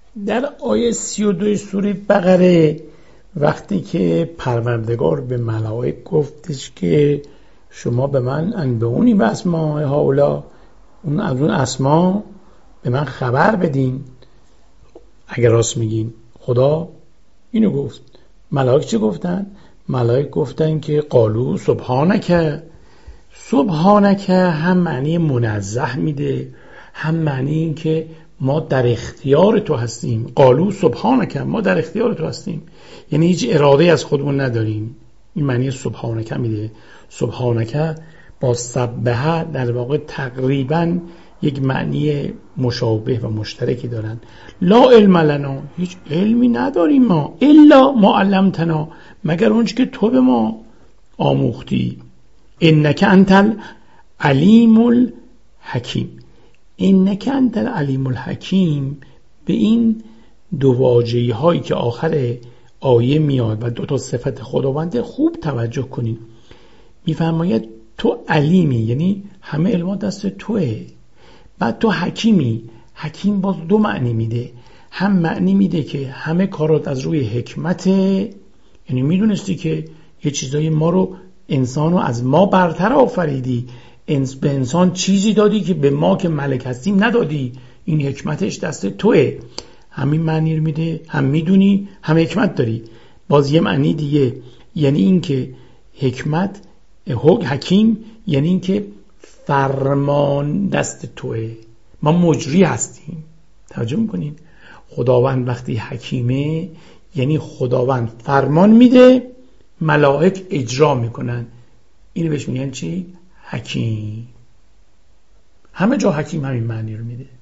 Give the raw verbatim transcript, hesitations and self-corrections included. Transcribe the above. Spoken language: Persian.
در آیه سی و دو سوره بقره وقتی که پروردگار به ملائک گفتش که شما به من انبئونی به اسماء هؤلاء، اون از اون اسما به من خبر بدین اگر راست میگین. خدا اینو گفت. ملائک چه گفتن؟ ملائک گفتن که قالو سبحانک. سبحانک هم معنی منزه میده، هم معنی این که ما در اختیار تو هستیم. قالو سبحانک، ما در اختیار تو هستیم، یعنی هیچ اراده از خودمون نداریم. این معنی سبحانک میده. سبحانک با سبحه در واقع تقریبا یک معنی مشابه و مشترکی دارن. لا علم لنا، هیچ علمی نداریم ما، الا ما علمتنا، مگر اونچه که تو به ما آموختی. انک انت العلیم الحکیم. انک انت العلیم الحکیم، به این دو واژه هایی که آخر آیه میاد و دو تا صفت خداونده خوب توجه کنید. میفرماید تو علیمی، یعنی همه علمات دست توه. بعد تو حکیمی، حکیم باز دو معنی میده. هم معنی میده که همه کارات از روی حکمته، یعنی میدونستی که یه چیزایی ما رو، انسان رو از ما برتر آفریدی، انس به انسان چیزی دادی که به ما که ملک هستیم ندادی، این حکمتش دست توه. همین معنی رو میده، هم میدونی هم حکمت داری. باز یه معنی دیگه، یعنی این که حکمت حکیم، یعنی این که فرمان دست توه، ما مجری هستیم. توجه میکنین؟ خداوند وقتی حکیمه یعنی خداوند فرمان میده، ملائک اجرا میکنن. اینو بهش میگن چی؟ حکیم. همه جا حکیم همین معنی رو میده.